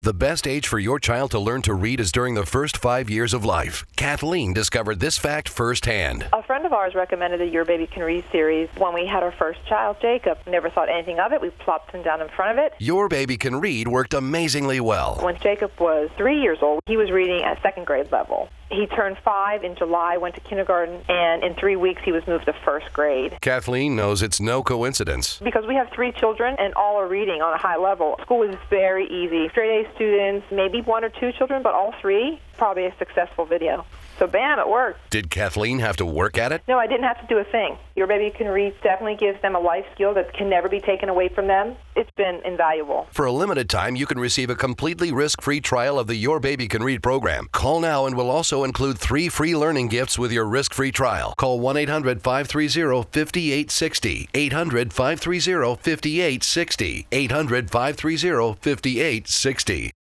The best age for your child to learn to read is during the first 5 years of life. Kathleen discovered this fact firsthand. A friend of ours recommended the Your Baby Can Read series when we had our first child, Jacob. Never thought anything of it. We plopped him down in front of it. Your Baby Can Read worked amazingly well. When Jacob was 3 years old, he was reading at second grade level. He turned 5 in July, went to kindergarten, and in 3 weeks he was moved to first grade. Kathleen knows it's no coincidence. Because we have 3 children and all are reading on a high level, school is very easy. Straight A students, maybe 1 or 2 children, but all 3, probably a successful video. So bam, it worked. Did Kathleen have to work at it? No, I didn't have to do a thing. Your Baby Can Read definitely gives them a life skill that can never be taken away from them. It's been invaluable. For a limited time, you can receive a completely risk-free trial of the Your Baby Can Read program. Call now and we'll also include 3 free learning gifts with your risk-free trial. Call 1-800-530-5860. 800-530-5860. 800-530-5860.